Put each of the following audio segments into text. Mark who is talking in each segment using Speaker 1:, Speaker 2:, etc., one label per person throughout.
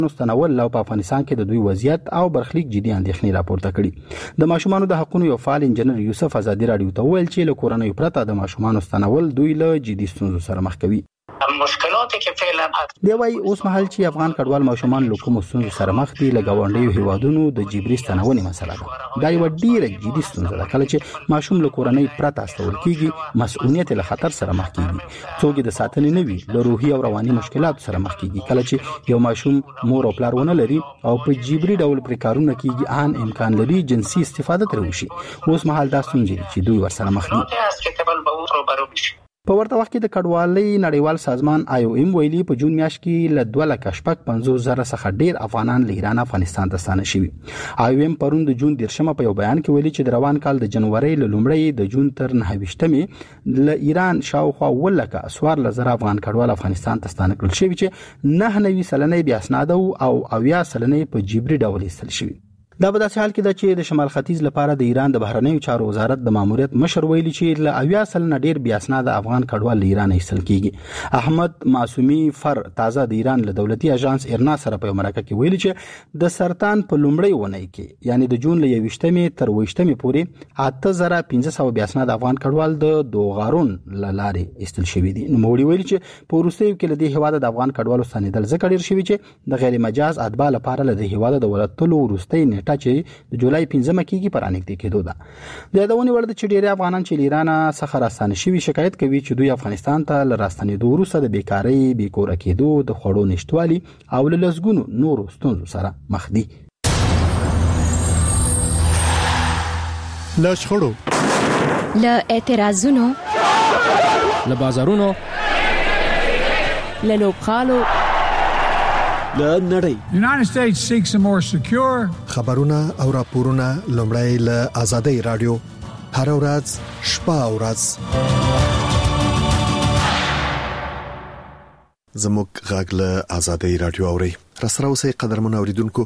Speaker 1: ستنول او په افغانستان کې د دوی وضعیت او برخلیک جدي اندېښنې راپورته کړي. د ماشومانو د حقوقو یو فعال انجنیر یوسف آزادي رادیو ته ویل چې له کورنۍ پرته د ماشومانو ستنول دوی له جدي ستونزو سره مخ کوي.
Speaker 2: مشکلاتی که فعلا
Speaker 1: دی وايي اوس مهال چې افغان کډوال ماشومان له کومو ستونزو سره مخ دي له ګاونډیو هیوادونو د جبري ستنونې مسله ده. دا یو ډیره جدي ستونزه ده. کله چې ماشوم له کورنۍ پرته استول کیږي مسؤلیت له خطر سره مخ کیږي. څوک د ساتنې نه وي له روحي او رواني مشکلاتو سره مخ کیږي. کله چې یو ماشوم مور او پلار ونه لري او په جبري ډول پر کارونه کیږي ان امکان لري جنسي استفاده تر وشي. اوس مهال دا ستونزې چې دوی ورسره مخ دي. په ورته وخت کې د کډوالۍ نړیوال سازمان IOM ویلي په جون میاشت کې له 2,50,000 څخه ډیر افغانان له ایران افغانستان ته ستانه شوي. IOM پرون د جون 10 په یو بیان کې ویلي چې د روان کال د جنوري له لومړۍ د جون تر 29 له ایران شاوخوا 14,000 افغان کډوال افغانستان ته ستانه کړل شوي چې 99% بیا اسناد او 90% په جبري ډول ایستل شوي. دا په داسې حال کې ده چې د شمال ختیځ لپاره د ایران د بهرنیو چارو وزارت د ماموریت مشر ویلي چې له 90% ډیر بیا اسناد افغان کډوال له ایران ایستل کیږي. احمد معصومی فر تازه د ایران له دولتي اژانس ایرنا سره په مرکه کې ویلي چې د سرطان په لومړی ونې کې یعنی د جون له 20 تر 20 پورې 8500 بیا اسناد افغان کډوال د دوغارون لارې ایستل شوي دي. نو موږ ویلي چې په وروستیو کې له دې هواده د افغان کډوالو ستنېدل ځکه ډیر شوي چې د غیر مجاز اتباع لپاره له دې هواده د ولادتلو وروستۍ نیټه چې د جولای 15 کېږي پر انګټ کېدو ده. د یادونې وړ ده چې ډېر افغانان چې ایران څخه راستانه شوي شکایت کوي چې دوی افغانستان ته ل راستنېدو وروسته د بیکارۍ، بیکوره کېدو، د خوړو نشټوالي او له لسګونو نورو ستونزو سره مخ دي.
Speaker 3: له شخړو،
Speaker 4: له اعتراضونو،
Speaker 5: له بازارونو،
Speaker 4: له لوبغالو،
Speaker 3: له نړۍ.
Speaker 6: United States seeks a more secure
Speaker 3: خبرونه او راپورونه لومړی له آزادۍ رادیو هر ورځ شپه او ورځ زموږ غږ له آزادۍ رادیو اوري. راسره اوسئ قدرمن اوریدونکو.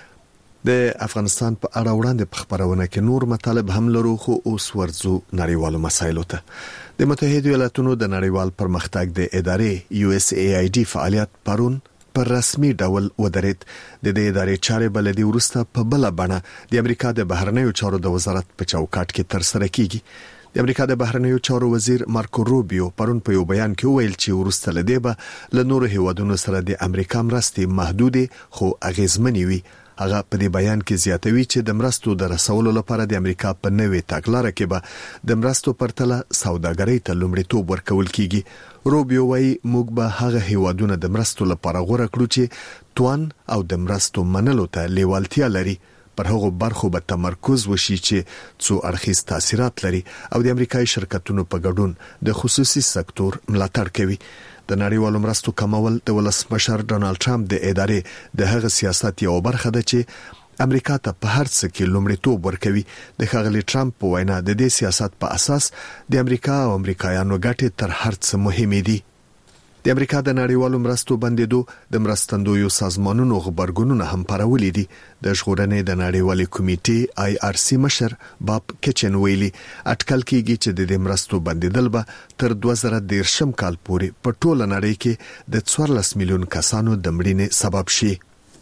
Speaker 3: د افغانستان په اړه وړاندې په خبرونه کې نور مطالب هم لرو، خو اوس ورځو نړیوالو مسایلو ته. د متحده ایالاتونو د نړیوال پرمختګ د ادارې USAID فعالیت پرون پر رسمي ډول ودرېد. د دې ادارې چارې بلدي ورسته په بل بڼه د امریکا د بهرنیو چارو د وزارت په چوکاټ کې تر سره کیږي. د امریکا د بهرنیو چارو وزیر مارکو روبیو پرون په یو بیان کې ویل چې ورسته لدی به له نورو هیوادونو سره د امریکا مرستې محدودې خو اغیزمنې وي. هغه په دې بیان کې زیاتوي چې د مرستو د رسولو لپاره د امریکا په نوې تګلارې کې به د مرستو پرتله سوداګرۍ ته لومړیتوب ورکول کیږي. روبیو وايي موږ به هغه هیوادونه د مرستو لپاره غوړه کړو چې توان او د مرستو منلو ته لیوالتیا لري. پر هغه برخو به تمرکز وشي چې څو اړخیز تاثیرات لري او د امریکایي شرکتونو په ګډون د خصوصي سکتور ملاتړ کوي. د نړیوالو مرستو کمول د ولسمشر ډونالد ټرمپ د ادارې د هغه سیاست یو برخه ده چې امریکا ته په هر څه کې لومړیتوب ورکوي. د ښاغلي ټرمپ په وینا د دې سیاست په اساس د امریکا او امریکایانو ګټې تر هر څه مهمې دي. د امریکا د نړیوالو مرستو بندیدو د مرستندویو سازمانونو خبرګونونه هم پرولې دي. د ژغورنې د نړیوالې کمیټې IRC مشر باب کچن ویلي اټکل کیږي چې د مرستو بندیدل به تر 2013 کال پورې په ټوله نړۍ کې د 14 میلیون کسانو د مړینې سبب شي.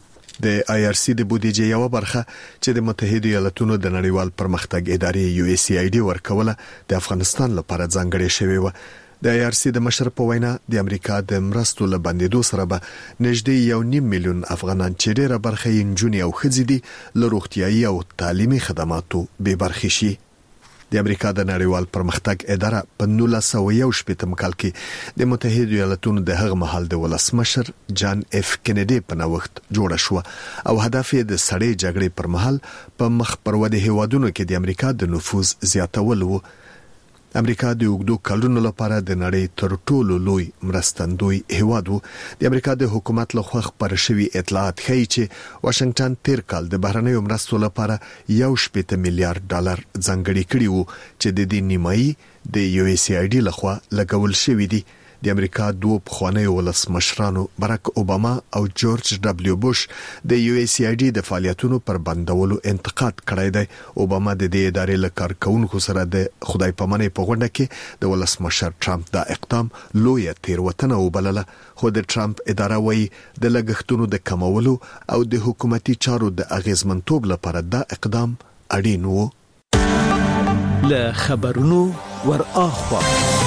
Speaker 3: د IRC د بودیجې یو برخه چې د متحده ایالاتونو د نړیوال پرمختګ ادارې USAID ورکوله د افغانستان لپاره ځانګړې شوې و. د IRC د مشر په وینا د امریکا د مرستو له بندیدو سره به نږدې 1.5 میلیون افغانان چې ډېره برخه یې نجونې او ښځې دي له روغتیايي او تعلیمي خدماتو بې برخې شي. د امریکا د نړیوال پرمختګ اداره په 1961 کال کې د متحده ایالاتونو د هغه مهال د ولسمشر جان اف کینیډي په نوښت جوړه شو او هدف یې د سړې جګړې پر مهال په مخ پر وده هیوادونو کې د امریکا د نفوذ زیاتول وو. امریکا د اوږدو کلونو لپاره د نړۍ تر ټولو لوی مرستندوی هیواد وو. د امریکا د حکومت لخوا خپاره شوی اطلاعات ښیي چې واشنگټن تیر کال د بهرنیو مرستو لپاره 1.8 میلیارډ ډالر ځانګړي کړي وو چې د دې نیمایي د USAID لخوا لګول شوی دي. د امریکا دوه پخوانی ولسمشرانو براک اوباما او جورج دبليو بوش د یو اس ای ډي د فعالیتونو پر بندولو انتقاد کړی دی. اوباما د دې ادارې له کارکونکو سره د خدای پامنۍ په غونډه کې د ولسمشر ټرمپ دا اقدام لوی تیروتنه وبلله، خو د ټرمپ اداره وایي د لګښتونو د کمولو او د حکومتي چارو د اغیزمنتوب لپاره دا اقدام اړین و.
Speaker 7: له خبرونو ور اخوا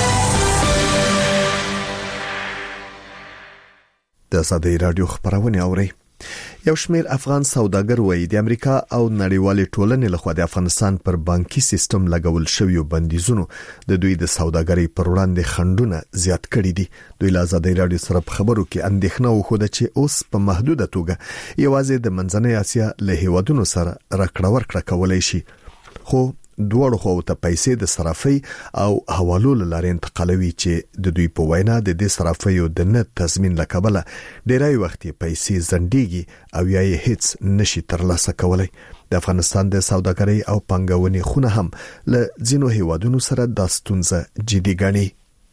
Speaker 3: د ازادي رادیو خبرونه اوري. یو شمېر افغان سوداګر وایي د امریکا او نړیوالې ټولنې لخوا د افغانستان پر بانکي سیستم لګول شوی بندیزونو د دوی د سوداګرۍ پر وړاندې خنډونه زیات کړي دي. دوی له ازادي رادیو سره په خبرو کې اندېښنه وښوده چې اوس په محدوده توګه یوازې د منځنۍ اسیا له هیوادونو سره راکړه ورکړه کولای شي، خو دوړو خو ته پیسې د صرافي او حوالو لارې انتقالوي چې د دوی په وینا د دې صرافیو د نه تضمین لکبله ډیری وخت پیسې زندګي او یا هیڅ نشي ترلاسه کولای. د افغانستان د سوداګرۍ او پنګونې خونه هم له ځینو هیوادونو سره د ستونزه جدي ګڼي.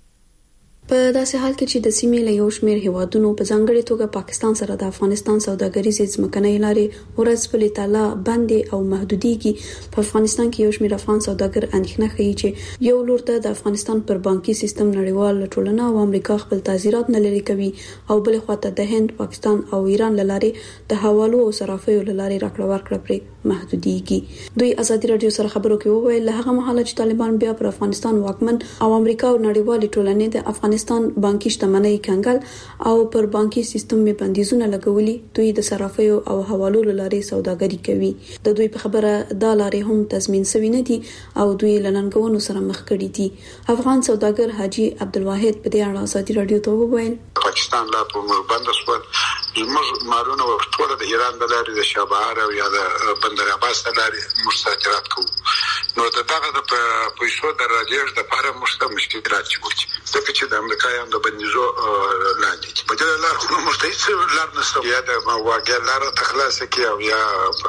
Speaker 8: په داسې حال کې چې د سیمې له یو شمېر هیوادونو په ځانګړي توګه پاکستان سره د افغانستان سوداګریزې ځمکنۍ لارې ورځ په لیتاله بندې او محدودېږي، په افغانستان کې یو شمېر افغان سوداګر اندېښنه ښیي چې یو لور ته د افغانستان پر بانکي سیستم نړیوال ټولنه او امریکا خپل تعزیرات نه لري کوي، او بل خوا ته د هند، پاکستان او ایران لارې د حوالو او صرافیو لارې راکړه ورکړه پرې محدودېږي. دوی ازادي رادیو سره خبرو کې وویل له هغه مهاله چې طالبان بیا پر افغانستان واکمن او امریکا او نړیوال ټولنې د افغانستان بانکي شتمنۍ کنګل او پر بانکي سیستم می بندیزونه لګولي، دوی د صرافیو او حوالو لارې سوداګري کوي. د دوی په خبره دا لارې هم تضمین شوی نه دي او دوی لننګونو سره مخ کړي دي. افغان سوداګر حاجی عبدالواحد په دې اړه ازادي رادیو ته وویل
Speaker 9: پاکستان لا په بند شو زموږ مالونه ورټول د ایران د لارې د شابهار او یا د بندر عباس د لارې مستاجرات کوو، نو دغه د پیسو د راجر د لپاره مشکلات جوړ ځکه چې د امریکایانو د بندیزو لاندې چې په دې لار خو مستعد لار نشته یا د واګه لار تخلاص کی او یا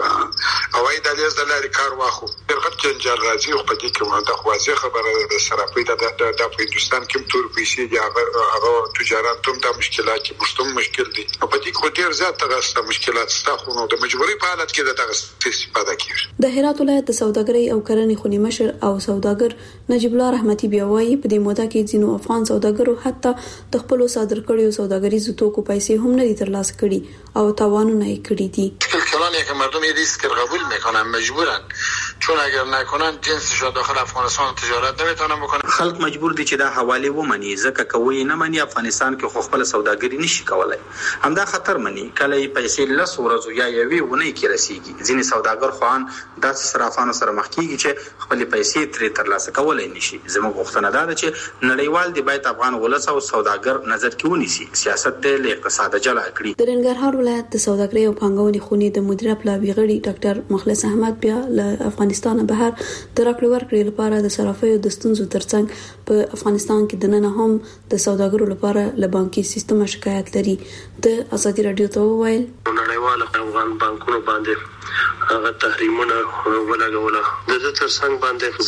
Speaker 9: اوای د لیز د لارې کار واخو درغت جنجال راځي او په دې کې مونږ د خوازه خبره د صرافي د په هندستان کې تور پیسې دی هغه تجارت ته د مشکلات کې مشتم مشکل دي او په دې کې ډیر زیات تاسو مشکلات ستاسو نو د مجبوري په حالت کې د تاسو استفاده کیږي.
Speaker 8: د هرات ولایت د سوداګرۍ او کرنې خونی مشر او سوداګر نجیب الله رحمتي بیا وایي په دې موده کې ځینو افغان سوداګرو حتی د خپل صادر کړیو سوداګریزو توکو پیسې هم نه دي ترلاسه کړي او تاوانونه یې کړی دي.
Speaker 9: کلانی که مردم این ریسک قبول میکنن مجبورن، چون اگر نکنن جنسش داخل افغانستان تجارت نمیتونن بکنن.
Speaker 10: خلک مجبور دي چې دا حواله ومني ځکه کوي نه مني افغانستان کې خو خپل سوداګری نشي کولای. همدا خطر مني کله یې پیسې له سورزو یا یوي ونی کې رسیږي. ځینې سوداګر خوان د صرافانو سره مخ کیږي چې خپل پیسې ترې ترلاسه کولای نشي. زموږ غوښتنه ده چې نړیوال دی باید افغان ولس او سوداګر نظر کې ونیسي، سیاست د اقتصاد جلا کړي.
Speaker 8: د ننګرهار ولایت د سوداګرۍ او پنګونې خونې د مدیر پلاوی غړي ډاکټر مخلص احمد بیا له افغانستان بهر د راکړې ورکړې لپاره د صرافیو د ستونزو ترڅنګ په افغانستان کې د نن هم د سوداګرو لپاره له بانکي سیستم شکایت لري. د ازادي رادیو ته وویل
Speaker 11: نړیوال افغان بانکونو باندې هغه تحریمونه ولګول د ترڅنګ باندې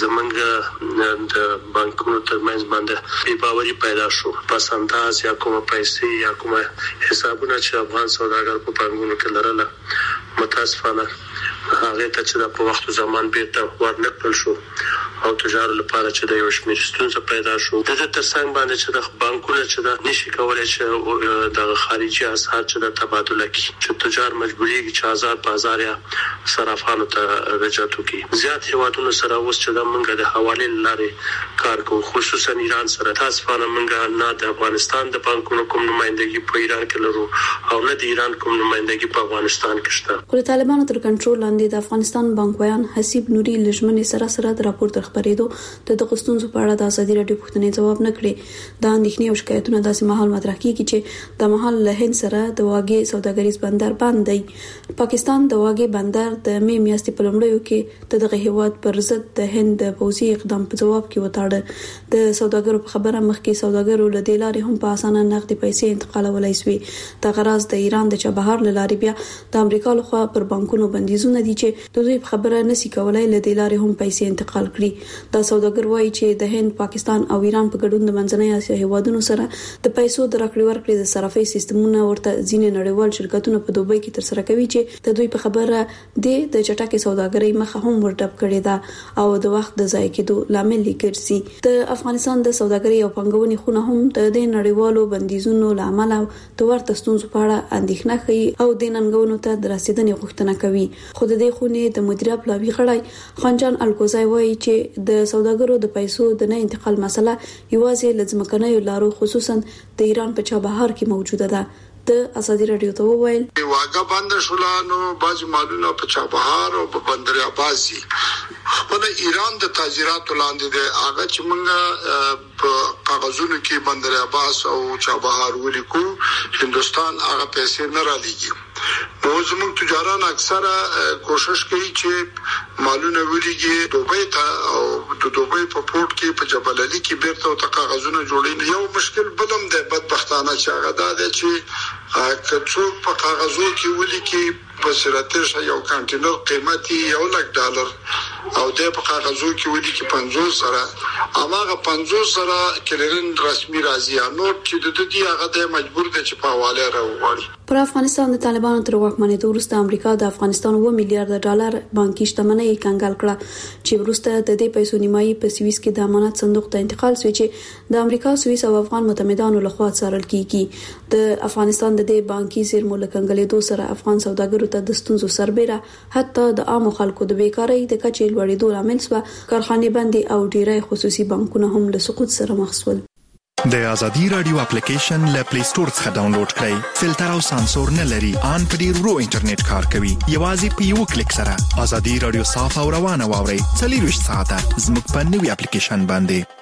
Speaker 11: زمونږ د بانکونو ترمنځ باندې بې باوري پیدا شو. پس انداز یا کومه پیسې یا کومه حسابونه چې افغان سوداګر په بانکونو کې لرله متاسفانه هغه ته چې په وخت زمان بیرته ورنکړل شو او تجارت لپاره چې د یو شمېر ستونزې پیدا شو. د ترڅنګ باندې چې د بانکونو چې د نشي کولای چې د خارجي اسعار چې د تبادله کی چې تجار مجبورېږي چې آزاد بازار یا صرافانو ته رجعت وکړي. زیات هیوادونو سره اوس چې د منګه د حوالې لارې کار کوي، خصوصا ایران سره. تاسو په منګه نه د افغانستان د بانکونو کوم نمائندګي په ایران کې لرو او نه د ایران کوم نمائندګي په افغانستان کې شته.
Speaker 8: خو طالبانو تر کنټرول لاندې د افغانستان بانکویان حسیب نوري لجمنې سره د راپور تر خبرېدو د دغستونزو په اړه د ازادي رادیو پوښتنې جواب نه کړي. د اندېښنې او شکایتونو داسې مهال مطرح کیږي چې د مهال له هند سره د واګې سوداګریز بندر بند دی. پاکستان د واګې بندر د می میاشتې په لومړیو کې دغه هیواد پر ضد د هند د پوځي اقدام په جواب کې وتاړه. د سوداګرو په خبره مخکې سوداګرو له دې لارې هم په اسانه نقدي پیسې انتقالولای شوې. د غرض د ایران د چابهار لارې بیا د امریکا له لخوا پر بانکونو بندیزونه دي چې د دوی خبره نسی کولای لدې لارې هم پیسې انتقال کړي. دا سوداګر وایي چې د هند، پاکستان او ایران په ګډون د منځنۍ اسیا هیوادونو سره د پیسو د راکړې ورکړې د صرافۍ سیستمونه ورته ځینې نړیوال شرکتونه په دوبۍ کې تر سره کوي چې د دوی په خبره د چټکې سوداګرۍ مخه هم ورډب کړې ده او د وخت د ضایع کېدو لامل ګرځي. د افغانستان د سوداګرۍ او پنګونې خونه هم د نړیوالو بندیزونو لامل د ورته ستونزو په اړه اندېښنه کوي او د ننګونو ته د رسیدنې غوښتنه کوي. خو د دې خونې د مدیریت پلاوی غړی خانجان الکوزای وایي چې د سوداګرو د پیسو د نه انتقال مسله یوازې لزمکنۍ لارو خصوصا د ایران په چابهار کې موجوده ده. د ازادي رادیو ته وویل
Speaker 9: واګه بند شولانو باج مالونه په چابهار او په بندر عباس خپل ایران د تاجرات لاندې د هغه چې موږ په کاغذونو کې بندر عباس او چابهار ولیکو هندستان هغه پیسې نه را لېږي. نو زموږ تجاران اکثره کوشش کوي چې مالونه ولېږي دوبۍ ته او د دوبۍ په پورت کې په جبل علي کې بیرته او کاغذونه جوړین. یو مشکل بلم دی بدبختانه چې هغه دا چې کڅوک په کاغذو کې ولیکي په سراتش یو کانټینر قیمتي $1,00,000 او د په کاغذو کې ولیکي 50 سره اماغه 50 سره کلرین رسمي راځي نو چې د دې هغه د مجبور دي چې په حواله راوړي.
Speaker 8: پر افغانستان د طالبانو تر واکمنۍ وروسته امریکا د افغانستان $1 میلیارډ بانکي شتمنۍ کنګال کړه چې وروسته د دې پیسو نیمایي په سویس کې د امانت صندوق ته انتقال شوی چې د امریکا، سویس او افغان متحدانو لخوا څارل کیږي. د افغانستان د دې بانکي زیرمو لکنګلېدو سره افغان سوداګرو ته د ستونزو سربېره حتی د عام خلکو د بیکارۍ د کچې لوړېدو لامل شو. کارخانې بندي او ډیری خصوصي بانکونه هم له سقوط سره مخ شول.
Speaker 12: د ازادي رادیو اپلیکیشن له پلی سٹور څخه ډاونلوډ کړئ. فلټر او سانسور نه لري. ان په ډیر ورو انټرنیټ کار کوي. یوازې په یو کلیک سره ازادي رادیو صاف او روانه واورئ. 24 ساعته زموږ په نوي اپلیکیشن باندې.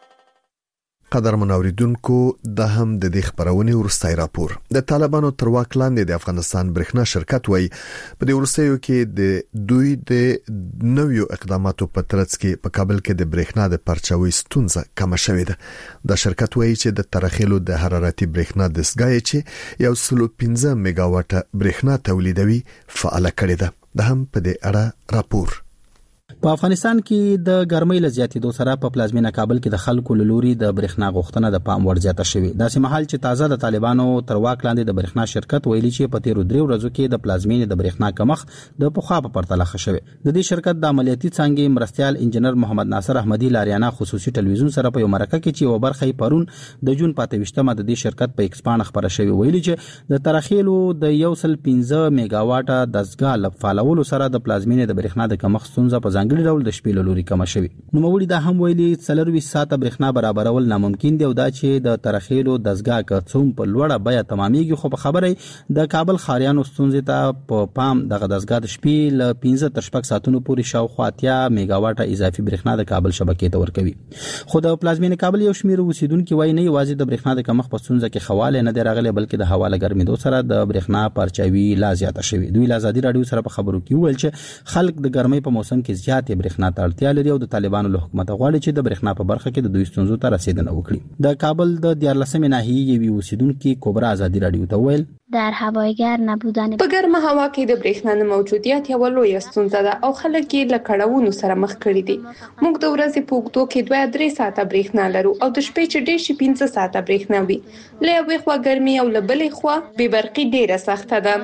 Speaker 3: قدر منوریدونکو د هم د دې خبرونه ورستای راپور. د طالبانو تر واک لاندې د افغانستان برېښنا شرکت وای په دې ورستیو کې د دوی د نویو اقداماتو په ترڅ کې په کابل کې د برېښنا د پرچاوي ستونزه کم شوې ده. د شرکت وای چې د ترخیلو د حرارتي برېښنا دستګاه چې 115 میگاواټه برېښنا تولیدوي فعال کړي ده. د هم په دې اړه راپور.
Speaker 1: په افغانستان کې د ګرمۍ له زیاتېدو سره په پلازمینه کابل کې د خلکو لوري د برېښنا غوښتنه د پام وړ زیاته شوې. داسې مهال چې تازه د طالبانو تر واک لاندې د برېښنا شرکت ویلي چې په تیرو 3 ورځو کې د پلازمینې د برېښنا کمښت د پخوا په پرتله ښه شوی. د دې شرکت د عملیاتي څانګې مرستيال انجنیر محمد ناصر احمدي لاریانا خصوصي ټلویزیون سره په یو مرکه کې چې یو برخه پرون د جون 25مه د دې شرکت په ایکسپان خبره شوی ویلي چې د ترخیلو د 115 میگاواټه دستګاه لفالولو سره د پلازمینې د برېښنا د کمښت ستونزه په ځانګړي ډول د شپې لوري کم شوی. نو مولوی دا هم ویلي 40 ساعته برېښنا برابرول ناممکن دی او دا چې د ترخیلو دستګاه کڅوم په لوړه بیا تمامېږي. خو په خبره د کابل خاریانو ستونزې ته په پام دغه دستګاه د شپې ل 15 تر 6 ساعتونو پورې شاوخوا 80 میگاواټه اضافي برېښنا د کابل شبکې ته ورکوي. خو د پلازمینې کابل یو شمېر اوسیدونکو وایي نه یوازې د برېښنا د کمښت په ستونزه کې خواله نه دی راغلی بلکې د هوا لګرمېدو سره د برېښنا پرچاوي لا زیاته شوی. دوی له ازادي رادیو سره په خبرو کې ویل چې خلک د ګرمۍ په موسم کې زیاتې برېښنا ته اړتیا لري او د طالبانو له حکومت غواړي چې د برېښنا په برخه کې د دوی ستونزو ته رسیدنه وکړي. د کابل د 14مې ناحیې یوې اوسیدونکو کبرا ازادي رادیو ته ویل
Speaker 13: در هوایګر نبودن
Speaker 14: په ګرمه هوا کې د برېښنا نه موجودیت یو لوی ستونزه ده او خلک یې له کړهونو سره مخ کړي دي. موږ د ورځې په اوږدو کې 2-3 ساعته برېښنا لرو او د شپې چې ډېر شي 15 ساعته برېښنا وي. له یوې خوا ګرمي او له بلې خوا بې برقي ډېره سخته ده.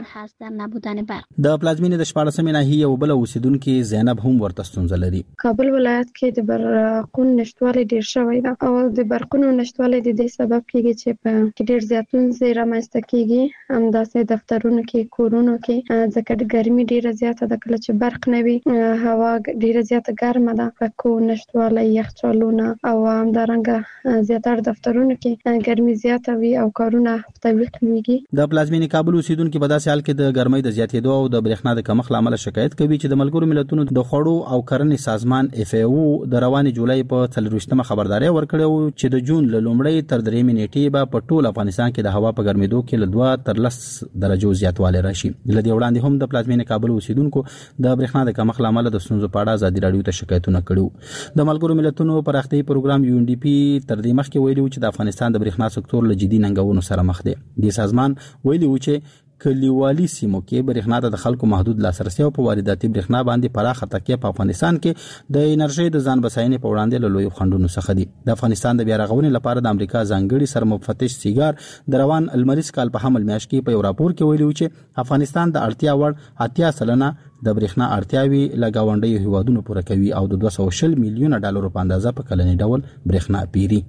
Speaker 1: د پلازمینې د 14مې ناحیې یو بل اوسیدونکو زینب هم ورته ستونزه لري.
Speaker 15: کابل ولایت کې د برقونو نشټوالی ډېر شوی ده او د برقونو نشټوالی د دې سبب کېږي چې په ډېر زیاتون رامنځته کېږي. همداسې دفترونو کې کورونو کې ځکه د ګرمي ډیره زیاته ده. کله چې برق نه وي هوا ډیره زیاته ګرمه ده. پکو نشټوالی یخچالونه او همدارنګه زیاتره دفترونو کې ګرمي زیاته وي او کارونه تعویق کیږي.
Speaker 1: د پلازمینې کابل اوسیدونکو په داسې حال کې د ګرمۍ د زیاتېدو او د برېښنا د کمښت لامل شکایت کوي چې د ملګرو ملتونو د خوړو او کرنې سازمان FAO د روانې جولای په 24مه خبرداري ورکړې چې د جون له لومړۍ تر 3مې نیټې به په ټول افغانستان کې د هوا په ګرمېدو کې له 2 تر 10 درجو زیاتوالی راشي. لدې وړاندې هم د پلازمینې کابل اوسیدونکو د برېښنا د کمښت لامل د ستونزو په اړه ازادي رادیو ته شکایتونه کړي. د ملګرو ملتونو پراختیايي پروګرام UNDP تر دې مخکې ویلي و چې د افغانستان د برېښنا سکتور له جدي ننګونو سره مخ دی. د سازمان ویلي و چې کلیوالي سیمو کې برېښنا ته د خلکو محدود لاسرسي او په وارداتي برېښنا باندې پراخه تکیه په افغانستان کې د انرژي د ځان بساینې په وړاندې له لوی خنډونو څخه دي. د افغانستان د بیا رغونې لپاره د امریکا ځانګړي سرمفتش سیګار د روان المریز کال په حمل میاشت کې په یو راپور کې ویلي چې افغانستان د اړتیا وړ 80% د برېښنا اړتیاوي له گاونډیو هیوادونو پوره کوي او د 240 میلیونه ډالرو په اندازه په کلني ډول برېښنا پیري.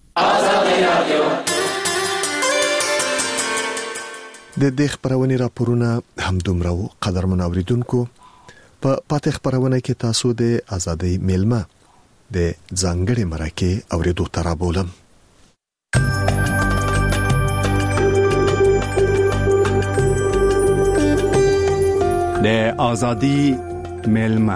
Speaker 3: د دې خبرونه راپورونه هم دومره قدرمن اوریدونکو په پاتې خبرونه کې تاسو د ازادي میلمه د ځانګړي مرکه اوریدو ترابولم.
Speaker 16: د ازادي میلمه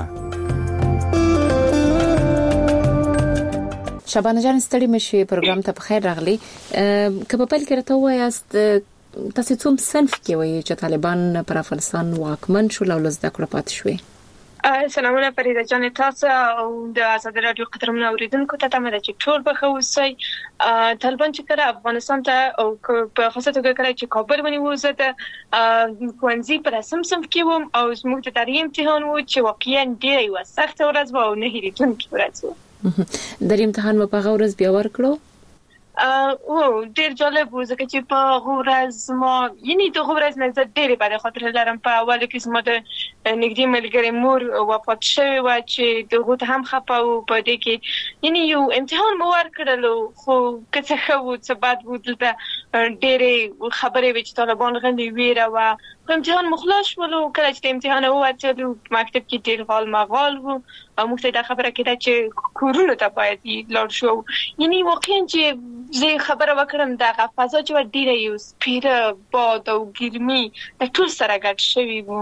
Speaker 17: شبانه جان ستړي مشي پروګرام ته بخیر راغلی. که په پیل کې راته وایاست تاسو څوم صنف کې وایي چې طالبان پر افغانستان واکمن شول او لزده کړه پات شوي؟
Speaker 18: سلامونه فریده جان، تاسو او د ازادي رادیو قدرمن اوریدونکو ته تمه ده چې ټول به ښه اوسئ. طالبان چې کله افغانستان ته او په خاصه توګه کله چې کابل ونیو، زه د ښوونځي په رسم صنف کې وم او زموږ د تاریخ امتحان و چې واقعا ډېره یوه سخته ورځ وه او نه هېرېدونکې ورځ وه.
Speaker 17: د امتحان په هغه ورځ بیا ورکړو؟
Speaker 18: ډېر جالب و ځکه چې په هغه ورځ ما یعنې د هغه ورځ نه زه ډېرې بدې خاطرې لرم. په اولو کې زما د نږدې ملګرې مور وفات شوې وه چې د هغو ته هم خفه وو. په دې کې یعنې یو امتحان مو ورکړلو، خو که څه ښه وو څه بد وو، دلته ډېرې خبرې وې چې طالبان غلي ویره وه. خو امتحان مو خلاص شولو. کله چې د امتحان ووتلو مکتب کې ډېر غال مغال وو او موږ ته دا خبره کېده چې کورونو ته باید لاړ شو. یعنې واقعا چې زه خبره وکړم دغه فضا چې ډېره یو سپیره باد او ګرمي د ټول سره ګډ شوي وو.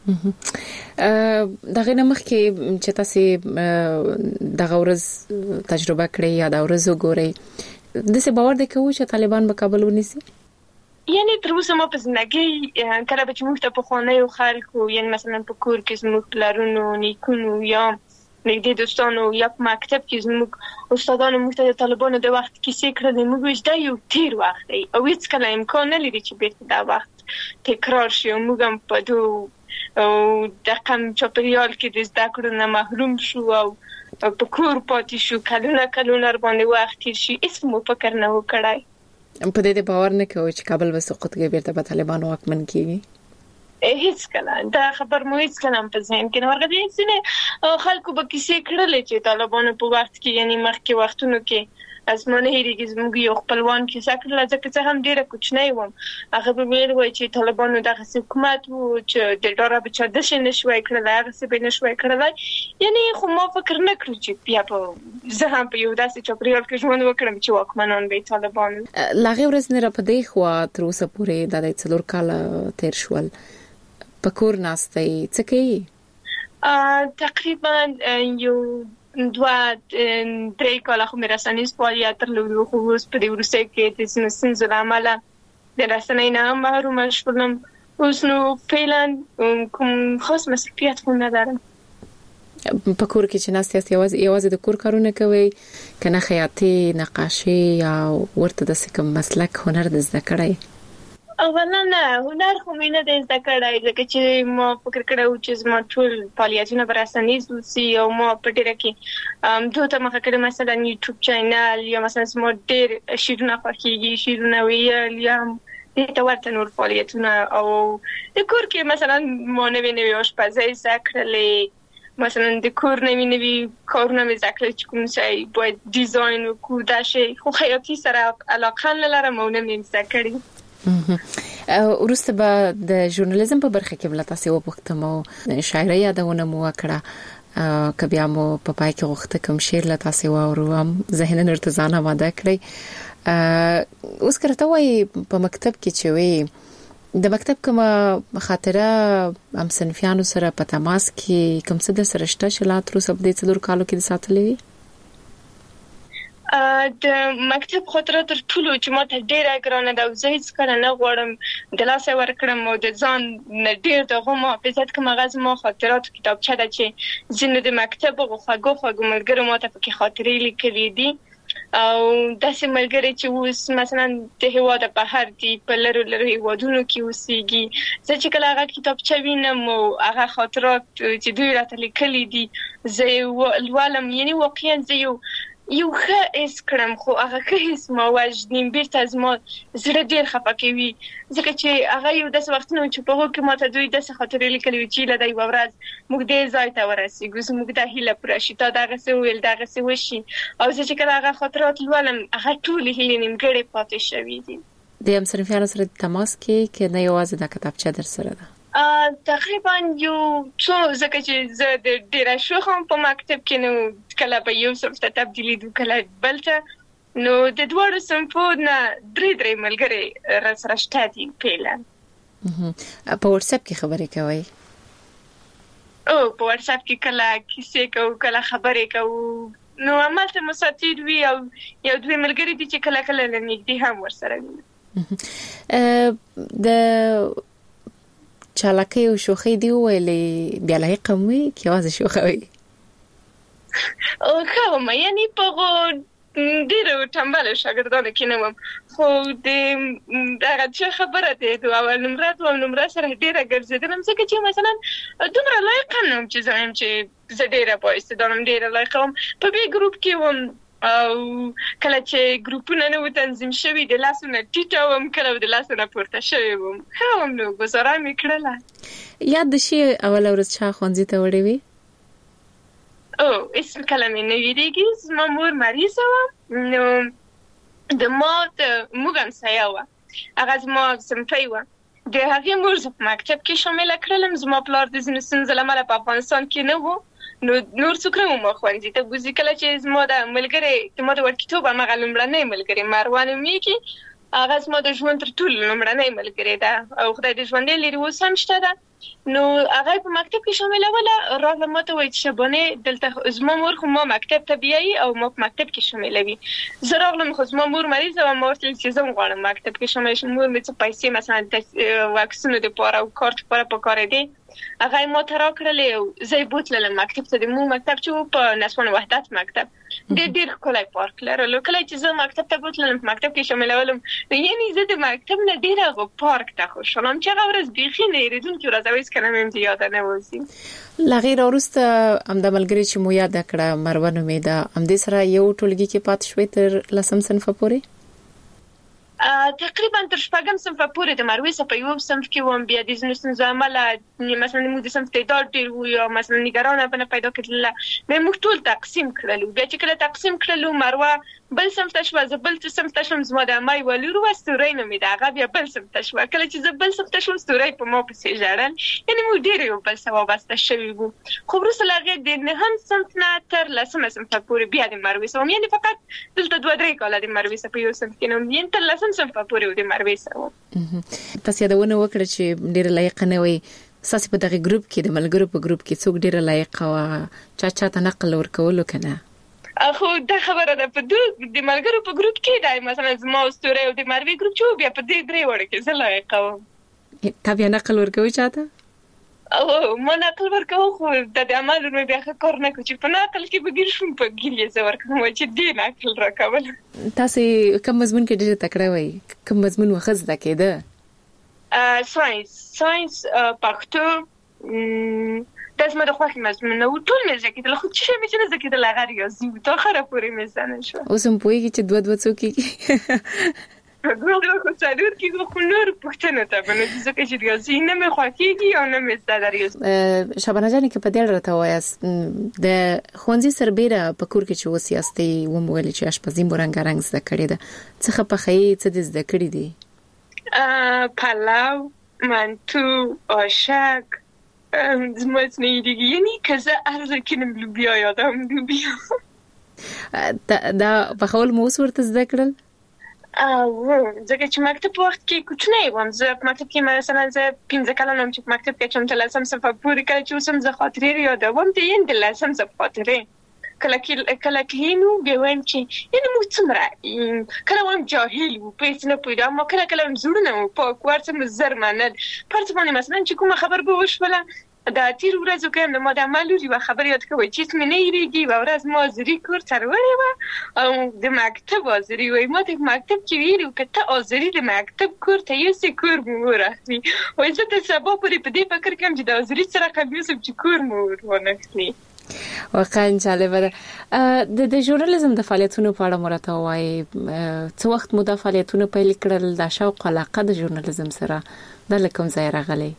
Speaker 17: دغه نه مخکې چې تاسو دغه ورځ تجربه کړئ یا دا ورځ وګورئ، داسې باور دی کوو چې طالبان به کابل ونیسي؟
Speaker 18: یعنی تر اوسه ما په زندګۍ کله به چې موږ ته پخوانیو خلکو یعنی مثلا په کور کې زموږ پلرونو نیکونو یا نږدې دوستانو یا په مکتب کې زموږ استادانو موږ ته د طالبانو د وخت کیسې کړلې، موږ وایو دا یو تیر وخت دی او هیڅکله امکان نه لري چې بیرته دا وخت تکرار شي او موږ هم په دغه چاپېریال کې د زده کړو نه محروم شو او په کور پاتې شو. کلونه باندې وخت تیر شي، هیڅ مو فکر نه و کړی.
Speaker 17: په دې باور نه کوي چې کابل به سقوط کوي، بیرته به طالبان واکمن کیږي؟
Speaker 18: هیڅ کله دا خبر مو هیڅ کله په ذهن کې نه ورغلی. ځینې خلکو به کیسې کړلې چې طالبانو په وخت کې یعنی مخکې وختونو کې اسمانه هېرېږي زموږ یو خپلوان کیسه کړله، ځکه چې هم ډېره کوچنی وم. هغه به ویل وایي چې طالبانو دغسې حکومت و چې د ډاره به چا داسې نه شوی کړلی، هغسې به یې نه شوی کړلی. یعنې خو ما فکر نه کړو چې بیا به زه هم په یو داسې چاپېریال کې ژوند وکړم چې واکمنان به یې طالبان.
Speaker 17: له هغې ورځې نه را په دې خوا تر اوسه پورې دا د 4 کاله تېر شول، په کور ناستئ، څه کوي؟
Speaker 18: تقریبا یو 2-3 کاله خو مې رسنیز فعالیت درلودو، خو اوس په دې وروستیو کې د ځینو ستونزو له امله د رسنۍ نه هم محرومه شولم. اوس نو فعلا کوم خاص مصروفیت خو نه لرم.
Speaker 17: په کور کې چې ناست یاست یوازې د کور کارونه کوئ که نه خیاطي، نقاشي یا ورته داسې کوم مسلک هنر د زده کړی؟
Speaker 18: اولا نه، هنر خو مې نه دی زده کړی، ځکه چې ما فکر کړی و چې زما ټول فعالیتونه به رسنیز اوسي او ما په ډېره کې دوی ته مخه کړې مثلا یوټیوب چینل یا مثلا زما ډېر شعرونه خوښېږي، شعرونه ویل یا دې ته ورته نور فعالیتونه. او د کور کې مثلا ما نوې آشپزۍ زده کړلې، مثلا د کور نوې کارونه مې زده کړل چې کوم شی باید ډیزاین وکړو، دا شی خو خیاطي سره علاقه نه لرم او نه مې زده کړې.
Speaker 17: وروسته به د ژورنالیزم په برخه کې بل تاسو وپوښتم او شاعري یادونه مو وکړه، که بیا مو په پای کې غوښته کوم شعر له تاسو واورو هم ذهنن ارتزان آماده کړئ. اوس کرته وای په مکتب کې چې وي د مکتب کومه خاطره هم صنفیانو سره په تماس کې کوم څه د سره شته چې لا تر اوسه په دې 4 کالو کې د ساتلې وي؟
Speaker 18: د مکتب خاطره تر ټولو چې ما ته ډېره ګرانه ده او زه هېڅکله نه غواړم د لاسه ورکړم او د ځان نه ډېر د هغو محافظت کوم. هغه زما خاطراتو کتابچه ده چې ځینو د مکتب هغو خوږو ملګرو ما ته پکې خاطرې لیکلي دي. او داسې ملګری چې اوس مثلا د هیواد بهر دی په لرو هیوادونو کې اوسېږي زه چې کله هغه کتابچه وینم او هغه خاطرات چې دوی راته لیکلي دي زه لولم یعنی واقعا زه یو ښه حس کړم خو هغه ښه حس ما وژنیم بیرته زما زړه ډېر خفه کوي ځکه چې هغه یو داسې وختونه چې په هغو کې ماته دوی داسې خاطرې لیکلي وي چې هیله ده یوه ورځ موږ دې ځای ته ورسېږو زموږ دا هیله پوره شي تا دغسې وویل دغسې وشي او زه چې کله هغه خاطرات لولم هغه ټولې هیلې نیمګړې پاتې شوي دي
Speaker 17: د همصنفیانو سره تماس کې که نه یوازې دا کتابچه در سره ده
Speaker 18: تقریبا یو څو ځکه چې زه د ډېره شوخم په مکتب کې نو کله به یو صنف ته تبدیلېدو کله بل ته نو د دواړو صنفو نه درې ملګري راسره شته دي فعلا
Speaker 17: په واتساپ کې خبرې کوئ
Speaker 18: په واتساپ کې کله کیسې کوو کله خبرې کوو نو همالته مساتیر وي او یو دوی ملګري دي چې کله له نږدې هم ورسره وي
Speaker 17: د چالاکی او شوخی دی ویلې بیا لایق وي کې وازه شوخوي
Speaker 18: او کوم یعنی په ډیرو ټمبل شاګردانو کې نه وم خو د هغه څه خبره ده او نمره سره ډیره ګرځیدم ځکه چې مثلا دومره لایق نه چې زم چې زه ډیره پوهیدم ډیره لایق وم په بي ګروپ کې وم او کله چې ګروپونه نه و تنظیم شوي د لاسونه ټیټه وم کله د لاسونه پورته شوي وم هم نو ګزاره مې کړله
Speaker 17: یاد شي اوله ورځ چا ښوونځي ته وړې وي
Speaker 18: اسم کله مې نه یادېږي زما مور مریضه وه نو د ما موږ همسایه وه هغه زما صنفۍ وه د هغې مور زه په مکتب کې شامله کړلم زما پلار د ځینو ستونزو له امله په افغانستان کې نه و نو نور څوک نه وو ما ښوونځي ته بوځي کله چې زما د ملګرې زما د وړکتوب همغه لومړنۍ ملګرې مروه نومیږي هغه زما د ژوند تر ټولو لومړنۍ ملګرې ده او خدای دې ژوندۍ لري اوس هم شته ده نو هغه په مکتب کې شاملوله راغله ما ته وایي چې شبانې دلته زما مور خو ما مکتب ته بیایي او ما په مکتب کې شاملوي زه راغلم خو زما مور مریضه وه ما ورته ویل چې زه هم غواړم مکتب کې شامله شم مور مې څه پیسې مثلا د واکسینو دپاره او کارت لپاره پکارېدې هغه یې ما ته راکړلې او زه یې بوتللم مکتب ته د مو مکتب چې و په نسوان وحدت مکتب ډېر ښکلی پارک لرلو کله چې زه مکتب ته بوتللم په مکتب کې شاملولم یعنې زه د مکتب نه ډېر هغه پارک ته خوشحاله وم چې هغه ورځ بیخي نه هېرېدونکې ورځ او هېڅکله مې هم د یاده نه وځي
Speaker 17: له هغې راوروسته همدا ملګرې چې مو یاده کړه مروه نومېده همدې سره یو ټولګي کې پاتې شوې تر 10 صنفه پورې
Speaker 18: تقریبا تر شپږم صنفه پورې د مروې څخه په یو صنف کې وم بیا د ځینو ستونزو امله مثلا موږ د صنف تعداد ډېر وو یا مثلا نګرانه به نه پیدا کېدله بیا موږ ټول تقسیم کړلو بیا چې کله تقسیم کړلو مروه بل صنف ته شوه زه بل صنف ته شوم زما د امۍ یوه لور وه ستورۍ نومېده هغه بیا بل صنف ته شوه کله چې زه بل صنف ته شوم ستورۍ په ما پسې ژړل یعنې موږ ډېر یو بل سره وابسته شوي وو خو وروسته له هغې د 9 صنف نه تر 10 صنفه پورې بیا د مروې سره وم یعنې فقط دلته 2-3 کاله د مروې سره په یو صنف کې نه وم یعنې تر 10 صنفه پورې د مروې سره وم
Speaker 17: تاسو یادونه وکړه چې ډېره لایقه نه وئ ستاسو په دغه ګروپ کې د ملګرو په ګروپ کې څوک ډېره لایقه وه چاته نقل ورکولو که نه
Speaker 18: خو دا خبره ده په د ملګرو په ګروپ کې دی مثلا زما او ستورۍ او د مروې ګروپ چې و بیا په دې 3 وړو کې زه لایقه وم
Speaker 17: تا بیا نقل ورکوي چاته
Speaker 18: ما نقل ورکوم خو د عملونو مې بیا ښه کار نه کوم چې په نقل کې به ګیر شوم په ګیر یې زه ورکوم چې دې نقل راکول
Speaker 17: تاسې کوم مضمون کې ډېره تکړه وئ کوم مضمون وښه زده کېده
Speaker 18: ساینس پښتو دا زما د خوښې مضمون نه و ټول مې زده کېدل خو څه شی مې چې نه زده کېدل هغه ریاضي و تر اخره پورې مې زده نه شوه
Speaker 17: اوس هم پوهېږي چې 2 څو کېږي
Speaker 18: خو څلور کېږي خو نور پوښتنو ته به نه ځکه چې ریاضي نه مې خوښېږي او نه مې زده ده ریاضي
Speaker 17: شبانه جانې که په دې اړه راته ووایاست د ښوونځي سربېره په کور کې چې اوس یاستئ ومو ویلې چې اشپزي مو رنګارنګ زده کړې ده څه ښه پخوئ څه دې زده کړي دي
Speaker 18: پلو منتو آشک زما څه نه یادېږي یعنې که زه هر ځای کښېنم لوبیا یادوم لوبیا
Speaker 17: دا پخول مو اوس ورته زده کړل
Speaker 18: ځکه چې مکتب په وخت کې کوچنی وم زه په مکتب کې مثلا زه 15 کلن وم چې په مکتب کې چې 10 صنفه پورې کله چې اوس هم زه خاطرې یادوم د 10 صنف خاطرې کله کلینو بیا وایم چې یعنې موږ څومره کله وایم جاهل وو په هېڅ نه پوهېدم ما کله وایم زړونه مو پاک ورڅه مو زر منل پرڅه باندې مثلا چې کومه خبر به وشوله دا تیر ورځو کې نو ما د مالوري و خبر یاد کوي چې مې نه یریږي و ورځ ما زری کور ترولې و او د مکتب ازری وای ما د مکتب کې ویلو کته ازری د مکتب کور ته یې سکور مو راځي وای زه ته سبا پرې په دې فکر کوم چې د ازری سره قبیوسم چې کور مو ورنخلی
Speaker 17: واقعا جالبه ده. د ژورنالیزم د فعالیتونو په اړه مرته وای څو وخت مو د فعالیتونو پیل کړل د شوق علاقه د ژورنالیزم سره د لکم ځای راغلی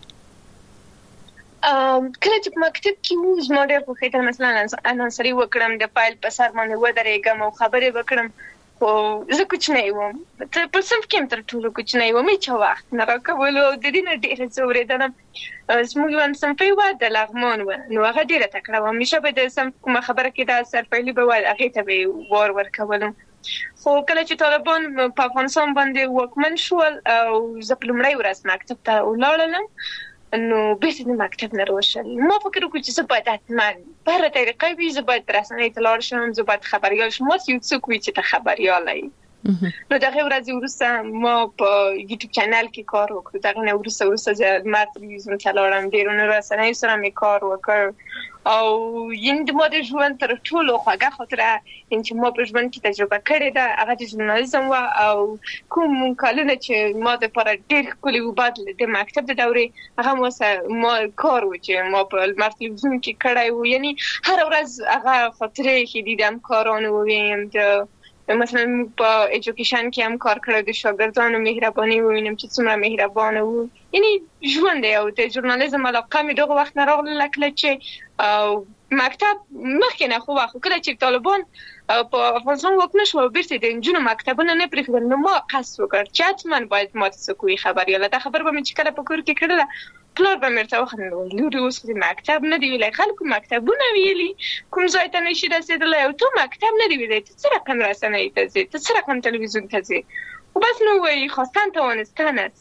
Speaker 18: کله چې مکتب کې مو زما ډېر په خاطر مثلا انانسري وکړم د فایل په سر باندې ودرېږم او خبرې وکړم او زه کوچنی وم ته په صنف کې تر ټولو کوچنی وم چې وخت نه راکولو د دې نه ډېر زورېدم زموږ یو صنف و د لغمان و نو هغه ډېره تکړه و همیشه به د صنف کومه خبره کې د سرپیلي به وای هغه ته به وار ورکولم خو کله چې طالبان په افغانستان باندې واکمن شول او زه په لومړۍ ورځ مکتب ته ولاړم نو بیرته د مکتب نه راوشل ما فکر وکړ چې زه باید حتما په هره طریقه وي زه باید رسنۍ ته لاړ شم زه باید خبریال شم یو څوک وي چې ته خبریال یې نو دغه ورځ وروسته ما په یوټیوب چینل کې کار وکړ دغه نه وروسته زه مارت تلویزیون ته لاړم ډیرونه رسنۍ سره مې کار وکړ او یند مو د ژوند تر ټولو خوږه خاطره چې ما په ژوند کې تجربه کړې ده هغه د ژورنالیزم او کوم کارونه چې ما د پر ډېر کلی وبادل د مکتب د دورې هغه ما کار و چې ما په مارت تلویزیون کې کړای و یعنی هر ورځ هغه خاطره کې دیدم کارونه ویم مثلا په ایجوکیشن کې هم کار کړو د شاګردانو مهرباني وینم چې څومره مهربانه وو یعنی ژوند دی او د ژورنالیزم علاقه مې دغه وخت نه راغله کله چې مکتب مخکې نه خو کله چې طالبان په افغانستان واکمن شو بیرته د انجونو مکتبونه نه پرېښودل نو ما قصد وکړ چې حتما باید ما ته کوی خبریاله دا خبر به مې چې کله په کور کې کړله پلار به مې ورته وخندل لورې اوس د مکتب نه دی ویلی خلکو مکتبونه ویلي کوم ځای ته نشي رسېدلی او ته مکتب نه دی ویلی ته څه رقم رسنۍ ته ځې ته څه رقم تلویزیون ته ځې خو بس نو وایي خواستن توانستن است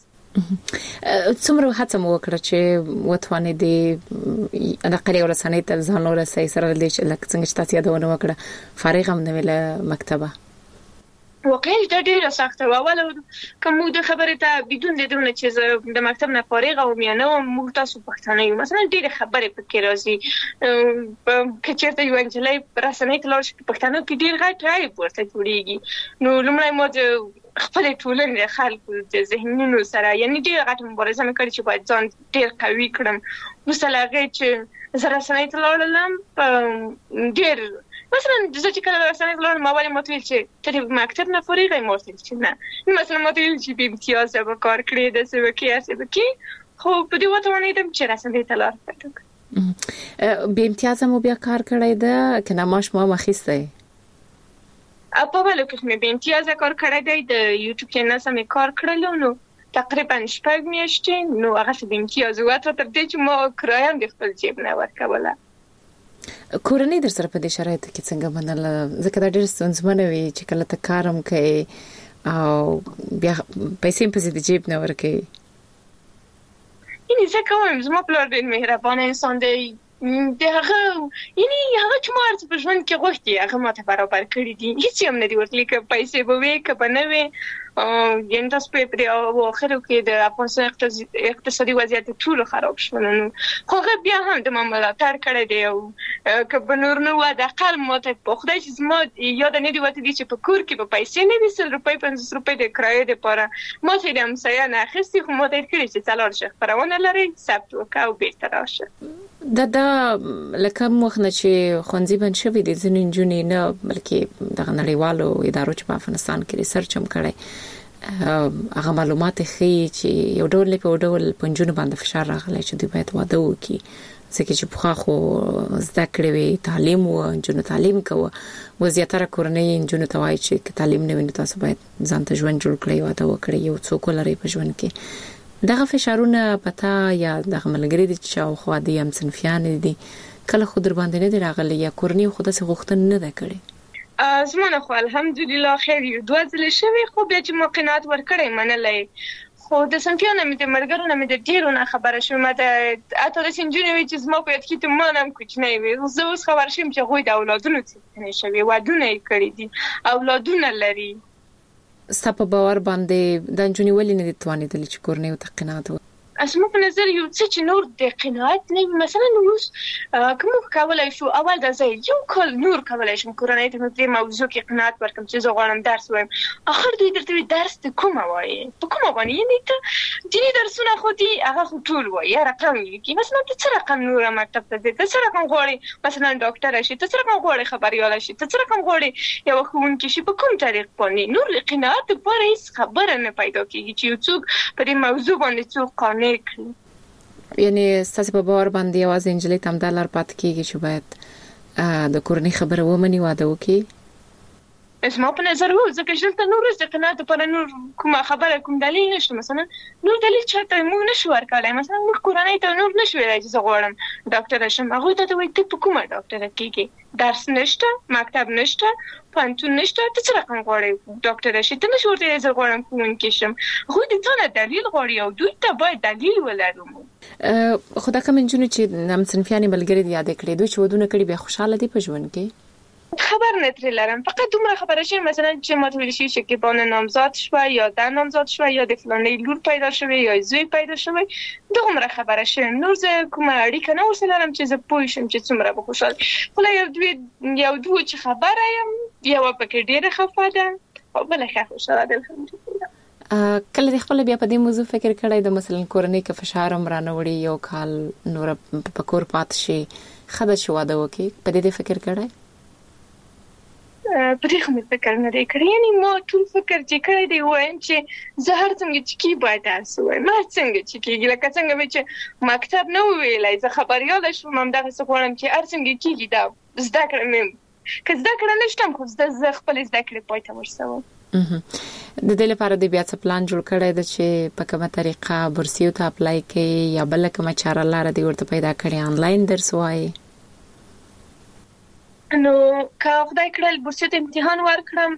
Speaker 17: څومره هڅه مو وکړه چې وتوانېدې نقلي رسنۍ ته ځان ورسئ سره د دې چې لکه څنګه چې تاسو یادونه وکړه فارغ هم نه ویله مکتبه
Speaker 18: واقعا دا ډیره سخته و اول کوم د خبرې ته بدون د درونه چې د مکتب نه فارغ او میانه او موږ تاسو پښتانه یو مثلا ډیره خبرې پکې راځي کچېرته یو انجلۍ رسنۍ ته لاړ شي پښتانه کې ډیر غټ راي ورته جوړیږي نو لومړی مو خپل ټولنې خلکو د ذهنونو سره یعنی ډیر غټ مبارزه مې کړې چې باید ځان ډیر قوي کړم مثلا چې زه رسنۍ ته لاړم ډیر مثلا زه چې کله رسنۍ ته لاړم ما ولې ماته ویل چې ته د مکتب نه فارغ یې ما ویل چې نه مثلا ماته ویل چې بې امتیازه به کار کړې داسې به کې خو په دې وتوانېدم چې رسنۍ ته لار پیدا کړم
Speaker 17: بې امتیازه مو بیا کار کړی ده که نه معاش مو هم اخیستی
Speaker 18: په ولو کې مې بې امتیازه کار کړی دی د یوټیوب چینل سره مې کار کړلو نو تقریبا 6 میاشتې نو هغه څه د امتیاز وته تر دې چې ما کرایه د خپل جیب نه ورکوله
Speaker 17: کورنۍ در سره په دې شرایطو کې څنګه منله ځکه دا ډېر ستونزمنه وي چې کله ته کار هم کوې او بیا پیسې هم پسې د جیب نه ورکوې
Speaker 18: یعنې زه کوم زما پلار ډېر مهربانه انسان دی د هغه یعنی هغه چې ما ارزو په ژوند کې غوښتي هغه ماته برابر کړي دي هیڅ هم نه دي ورتلي که پیسې به وي که به نه وي یعنې تاسو په اواخرو کې د افغانستان اقتصادي وضعیت ټولو خراب شول نو خو هغه بیا هم د ما ملاتړ کړی دی او که به نور نه وه د اقل ماته په خدای چې زما یاده نه دي وتلي چې په کور کې به پیسې نه وي 100 روپۍ 50 روپۍ د کرایې دپاره ماته یې د همسایه نه اخیستي خو ماته یې کړي چې ته لاړ شه خپرونه لرئ ثبت وکړه او بېرته راشه
Speaker 17: دا لکه مخ نه چې ښوونځي بند شوي دي ځینې نجونې نه بلکې دغه نړیوالو ادارو چې په افغانستان کې ریسرچ هم کړی هغه معلومات ښیي چې یو ډول په ډول په نجونو باندې فشار راغلی چې دوی باید واده وکړي ځکه چې پخوا خو زده کړې وي تعلیم و نجونو تعلیم کوه و زیاتره کورنۍ نجونو ته وایي چې که تعلیم نه وي نو تاسو باید ځان ته ژوند جوړ کړئ واده وکړئ یو څوک ولرئ په ژوند کې دغه فشارونه پتا یا دغه ملګری دي چې خو دي هم صنفیان دي کله خو در باندې نه دی راغلی یا کورنۍ خو داسې غوښتنه نه ده کړې
Speaker 18: زمونه خو الحمدلله خیر یو دوه ځله شوي خو بیا چې ما قناعت ورکړی منلی خو د صنفیانو مې د ملګرو نه مې د ډېرو نه خبره شوم حتی داسې نجونې وي چې زما په یاد کې ته ما نه هم کوچنی وي زه اوس خبره شوم چې هغوی د اولادونو څښتنې شوي ودونه یې کړي دي اولادونه لري
Speaker 17: ستا په باور باندې دا نجونې ولې نه دي توانېدلې چې کورنۍ ورته قناعت وکړي
Speaker 18: اسمه په نظر یو څه چې نور د قناعت نه مثلا اوس کوم کولای شو اول د ځای یو کال نور کولای شم کورنۍ ته په موضوع کې قناعت ورکم چې زه غواړم درس وایم اخر دوی درته درس ته کومه وایي په کومه باندې یعنی ته دیني درسونه خو دي هغه خو ټول وایي یا رقم لیکي مثلا ته څه رقم نور مکتب ته ځې ته څه رقم غواړې مثلا ډاکټر شې ته څه رقم غواړې خبريال شې ته څه رقم غواړې یو ښوونکی شې په کوم طریق باندې نور قناعت پر هیڅ خبره نه پیدا کیږي چې څوک په دې موضوع باندې څوک قانع
Speaker 17: یعنی ستاسو په باور باندې आवाज انجلې تم د لار پات کیږي چې باید د کورنۍ خبره ومني واده وکړي
Speaker 18: اسمه په نظر وو ځکه چې ته نور څه قناعت پر نور کومه خبره کوم دلیل نشته مثلا نور دلیل چاته موږ نشو ورکړای مثلا موږ کورنۍ ته نور نشو ویلای چې زه غواړم ډاکټر شم هغه ته وایي ته کومه ډاکټر کیږي درس نشته مکتب نشته پانتون نشته ته څه رقم غواړې ډاکټر شې ته نشو ورته زه غواړم کوونکی شم خو دې ته نه دلیل غواړي او دوی ته باید دلیل ولرو
Speaker 17: خدا کوم جنونو چې نام صنفيانې بلګری یاد کړې دوی چې ودونه کړي به خوشاله دي په ژوند کې
Speaker 18: خبر نه ترې لرم فقط دومره خبره شي مثلا چې ما ته ویل شي چې کې بانه نامزاد شوه یا د نامزاد شوه یا د فلانې لور پیدا شوه یا زوی پیدا شوه دومره خبره شي نور زه کومه اړیکه نه ورسره لرم چې زه پوه شم چې څومره به خوشاله خو یو دوی چې خبره یم یو پکې ډیره خفه ده او بل ښه خوشاله ده الحمدلله
Speaker 17: کله د خپل بیا په دې موضوع فکر کړی د مثلا کورنۍ کې فشار هم رانه یو کال نور په کور پات شي خدای شو واده وکي په دې فکر کړی
Speaker 18: په دې خمه فکر نه دی کړی یعنی ما ټول فکر چې کړی دی وایم چې زه هر څنګه چې کی باید درس وایم ما څنګه چې کیږي لکه څنګه چې مکتب نه ویلای زه خبريال شوم هم دغه څه غواړم چې هر څنګه کیږي دا زده کړم که زده کړم نشم خو زه خپل زده کړې پای ته ورسوم
Speaker 17: د دې لپاره د بیا څه پلان جوړ کړی د چې په کومه طریقه بورسیو ته اپلای کړي یا بل کومه چاره لاره دی ورته پیدا کړي آنلاین درس وایي
Speaker 18: نو که خدای کړل بورسیو ته امتحان ورکړم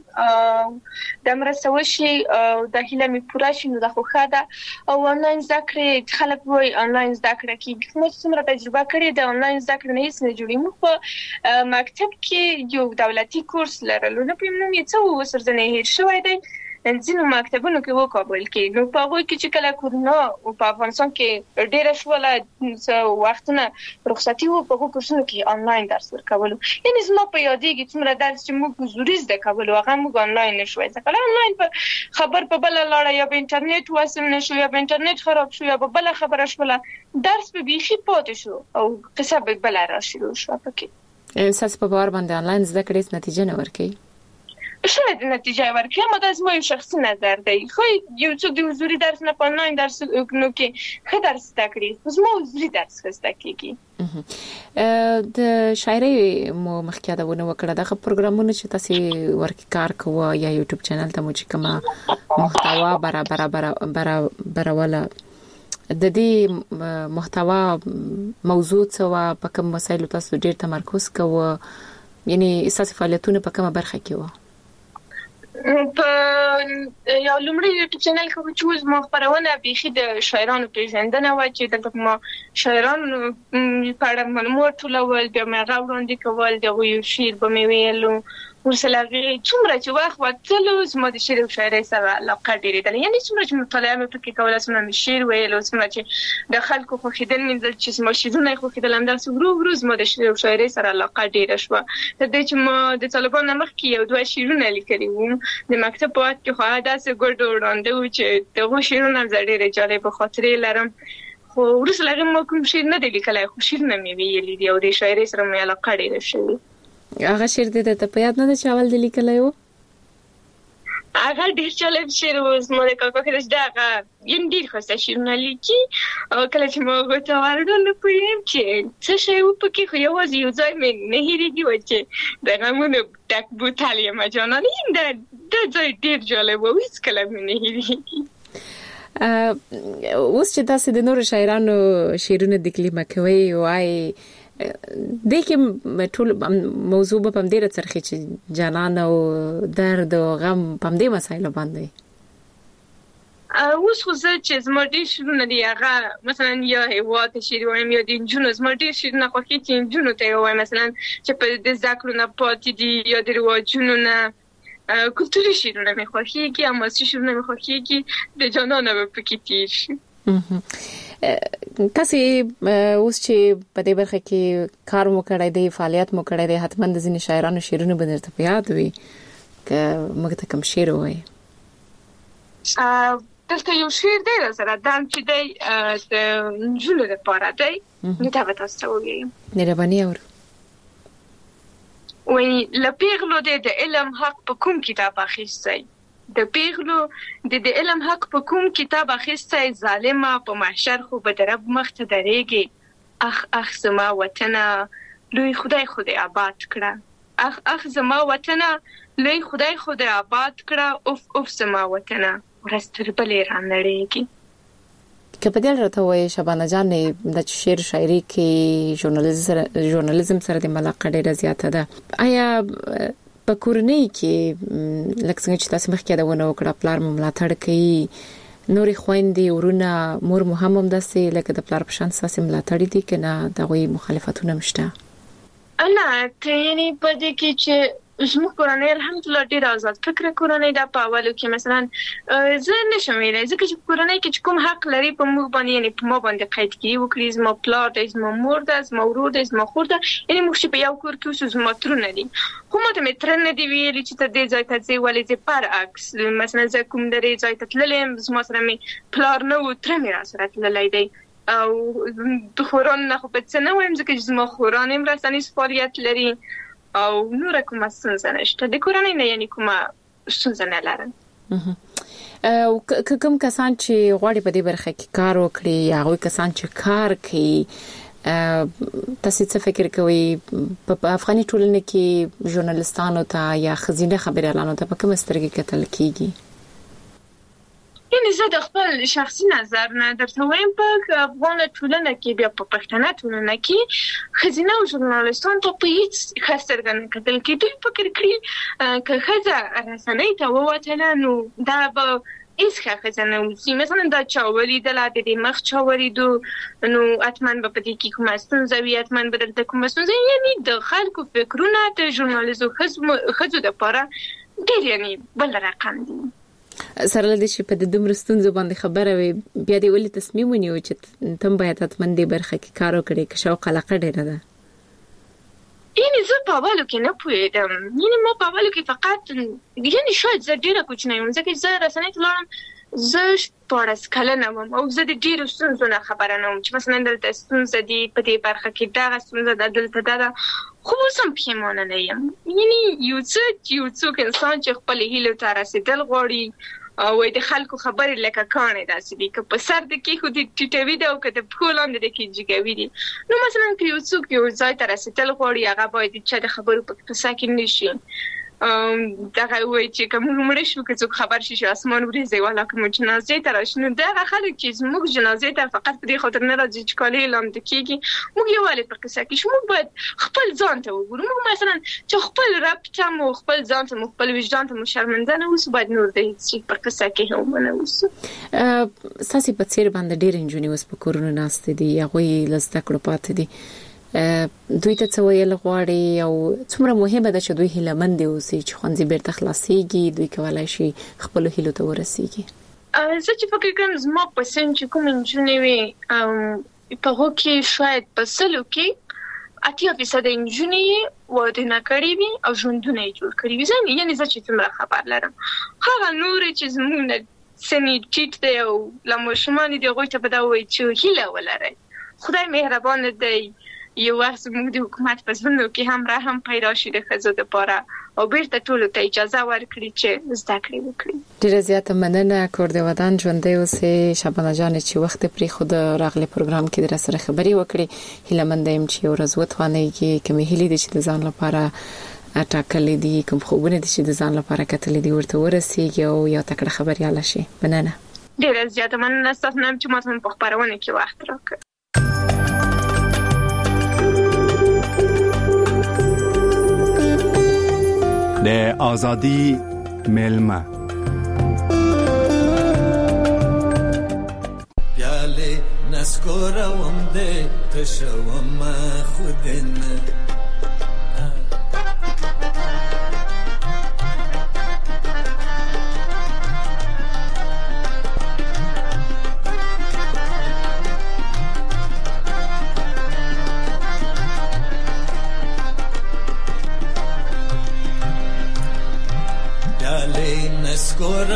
Speaker 18: د مرسته وشي د هیله می پوره شي نو د خوخه ده او آنلاین زده کړې خلک وایي آنلاین زده کړه کې موږ څومره تجربه کړې د آنلاین زده کړې نه هیڅ نه جوړي موږ په مکتب کې یو دولتي کورس لرلو نه پېم نو یې څو وسرځنه هیر شوی دی ځینو مکتبونو کې وکابل کې نو په هغه کې چې کله کورونا او په افغانستان کې ډېر شوله وختونه رخصتي وو په کورسونو کې آنلاین درس ورکول یعنی زما په یادېږي څومره درس چې موږ حضوري زده کول هغه موږ آنلاین نشوي ځکه آنلاین په خبر په بل لاړه یا په انټرنیټ واسم نشو یا په انټرنیټ خراب شو یا په بل خبره شوله درس به بيخي پاتې شو او قصه به بل راشي شو پکې
Speaker 17: اساس په باور باندې آنلاین زده کړې نتیجه نه ورکړي
Speaker 18: شاید نتیجه ورکړي ما د زما شخصي نظر دی خو یو څوک د حضوري درس نه په آنلاین درس نو کې ښه درس زده کړي زما حضوري درس زده کیږي
Speaker 17: د شاعري مو مخکې دا وکړه دغه پروګرامونه چې تاسو ورکی کار کوو یا یوټیوب چینل ته مو چې کومه محتوا برابروله د دې محتوا موضوع څه په کوم مسایلو تاسو ډیر تمرکز کوو یعنی اساسي فعالیتونه په کومه برخه کې وو
Speaker 18: په یو لومړی یوټیوب چینل کې چې زما خبرونه بيخي د شاعرانو پیژندنه و چې دلته ما شاعرانو په اړه معلومات ټولول بیا مې غوړاندې کول د یو شعر به مې ویلو ورسلغه څومره چې وخت وتلو زما د شعر او شاعرۍ سره علاقه ډېرې ده یعنی څومره چې مطالعه مې پکې کوله څومره مې شعر ویلو څومره چې د خلکو خو خیدل مې چې زما شعرونه خو خیدل هم درس ورو زما د شعر او شاعرۍ سره علاقه ډېره شوه د دې چې ما د طالبانو مخکې یو دوه شعرونه لیکلي وو د مکتب په وخت کې خو داسې ګډ وړاندې و چې دغه شعرونه ډېر جالب خاطرې لرم خو ورسلغه ما کوم شعر نه دی لیکلای خو شعرونه مې ویلي دی او د شاعرۍ سره مې علاقه ډېره شوه
Speaker 17: هغه شعر دې ته په یاد نه چې اول د لیکلای وو
Speaker 18: هغه ډېر جالب شعر و زما د کاکا کې دغه یم ډېر خوسته شعرونه لیکي او کله چې ما غوته ورډل پوهیم چې څه شی و پکې خو یوازې یو ځای مې نه هېرېږي و چې د غمونو ډک بوتل یم جانانه دا ځای ډېر جالب و هېڅکله مې نه هېرېږي
Speaker 17: اوس چې تاسو د نورو شاعرانو شعرونه د کلمه کوي وای د کوم ټول موضوع په دې رڅرخي چې جانان او درد او غم په دې مسایلو باندې
Speaker 18: اوس خو زه چې زما ډېر شعرونه دي هغه مثلا یا هیواد شعر وایم یا د نجونو زما ډېر شعرونه خوښي چې نجونو ته وایم مثلا چې په د ذکر نه پاتې دي یا د رواجونو نه کلتوري شعرونه مې خوښيږي او ماسي شعرونه مې خوښيږي د جانان په پکې تیر شي
Speaker 17: تاسو اوس چې په دې برخه کې کار مو کړی دی فعالیت مو کړی دی حتمن د ځینې شاعرانو شعرونه به درته په یاد وي که موږ ته کوم شعر وایي
Speaker 18: دلته یو شعر دی سره دام چې دی د نجونو لپاره دی نو دا به تاسو ته ووایم
Speaker 17: مهرباني اورو
Speaker 18: وایي له پیغلو دی د علم حق په کوم کتاب اخیستی د پیغلو د علم حق په کوم کتاب اخیستی ظالمه په محشر خو به د رب مخ ته درېږي اخ زما وطنه لوی خدای آباد کړه اخ زما وطنه لوی خدای آباد کړه اوف زما وطنه ورځ تر بلې رانړېږي
Speaker 17: که په دې راته وایي شبانه جان د شعر شاعري کې ژورنالیزم سره د علاقه ډېره زیاته ده آیا په کورنۍ کې لکه څنګه چې تاسو مخکې دا ونه وکړه پلار مو ملاتړ کوي نورې خويندې ورونه مور مو هم داسې لکه د پلار په شان ساسې ملاتړ دي کنه دغه مخالفتونه مشته
Speaker 18: انا ته یعنی په دې کې چې زموږ کورنۍ الحمدلله ډېر آزاد فکر کورنۍ دا په اولو کې مثلا زه نشم ویلای ځکه چې کورنۍ کې کوم حق لري په موږ باندې یعنی په ما باندې قیدګي وکړي زما پلار دی زما مور ده زما ورور دی زما خور ده یعنی موږ په یو کور کې اوسو زما ترونه دي خو ماته مې تر نه دی ویلي چې ته دې ځای ته ځې ولې ځې برعکس مثلا زه کوم درې ځای ته تللم زما سره مې پلار نه و تر مې را سره تللی دی او د خوران نه خو په څه نه وایم ځکه چې زما خوران هم رسنیز فعالیت لري او نور کومه ستونزه نشته د کورنۍ نه یعنی کومه ستونزه نه لرم
Speaker 17: او کوم کسان چې غواړي په دې برخه کې کار وکړي یا هغه کسان چې کار کوي تاسو څه فکر کوئ په افغاني ټولنه کې ژورنالستانو ته یا خزینه خبريالانو ته په کوم سترګې کتل کیږي
Speaker 18: یعنی زه د خپل شخصي نظر نه درته وایم په افغان ټولنه کې بیا په پښتنه ټولنه کې خزینه او ژورنالستان ته په هیڅ خاصرګن کتل کې دوی فکر کړی که خزه رسنۍ ته ووتله نو دا به هیڅ خزانه وسی مثلا دا چاوري د لاته د مخ چاوري دو نو اتمن په دې کې کومه ستونزه وي اتمن بدل ته کومه ستونزه یعنی د خلکو فکرونه د ژورنالیزم خزو د لپاره ډېر یعنی بل رقم دي
Speaker 17: سره لدې چې په د دومره ستونزو باندې خبره وي بیا دې ولې تصمیم ونیو چې تم باید اتمن دې برخه کې کار وکړي که شوق علاقه ډېره ده
Speaker 18: یعنی زه په اولو کې نه پوهېدم یعنی ما په اولو کې فقط یعنی شاید زه ډېره کوچنۍ وم ځکه چې زه رسنۍ ته لاړم زه 14 کلنه وم او زه د ډېرو ستونزو نه خبره نه وم چې مثلا دلته ستونزه دي په دې برخه کې دغه ستونزه ده دلته ده خو اوس هم پښیمانه نه یم یعنی یو څوک انسان چې خپل هیلو ته رسېدل غواړي او د خلکو خبرې لکه کانې داسې دي که په سر د کې خو د ټیټوي ده او که د پښو لاندې د کې جګوي دي نو مثلا که یو څوک یو ځای ته رسېدل غواړي هغه باید چا د خبرو په قصه کې نه شي دغه وایي چې که موږ مړه شو که څوک خبر شي چې اسمان وریځي والا که موږ جنازې ته راشو نو دغه خلک چې زموږ جنازې ته فقط په دې خاطر نه راځي چې کالي لامده کېږي موږ یووالی په قصه کې شو موږ باید خپل ځان ته وګورو موږ مثلا چې خپل رب ته مو خپل ځان ته مو خپل وجدان ته مو شرمنده نه اوسو باید نور د هیڅ په قصه کې هم نه اوسو
Speaker 17: ساسي په څیر باندې ډېر انجونی اوس په کورونه ناشته دي هغه لسته کړو پاتې دي دوی ته څه ویل غواړي او څومره مهمه ده چې دوی هیلمن دي اوسي چې خوندې بیرته خلاصيږي دوی کولای شي خپل هیلو ته ورسیږي
Speaker 18: زه چې فکر کوم زما په سن چې کوم انجونی وي په هغه کې شاید په سلو کې 80% انجونی واده نه کړی وي او ژوندونه یې جوړ کړی وي یعنی زه چې څومره خبر لرم هغه نور چې زموږ سنې ټیټ دی او لمشمان دي هغه ته په دا وایي چې هیله ولري خدای مهربان دی یو وخت موږ د حکومت په ځوانو کې هم رحم پیدا شي د ښځو لپاره او بیرته ټولو ته اجازه ورکړي چې زده کړې وکړي
Speaker 17: ډیره زیاته مننه کور د ودان ژوندۍ اوسې شبانه جان چې وخت پرې خود راغلي پروګرام کې در سره خبري وکړي هیله مند یم چې ورځ وتوانېږي کومې هلي دي چې د ځان لپاره اټاکلې دي کوم خوبونه دي چې د ځان لپاره کتلې دي ورته ورسیږي او یو تکړه خبرياله شي مننه
Speaker 18: ډیره زیاته مننه تاسو نن چې ماته په خبرونه کې وخت راکړ
Speaker 16: د آزادی ملما
Speaker 19: پیاله نسکورم ده تشوم خودن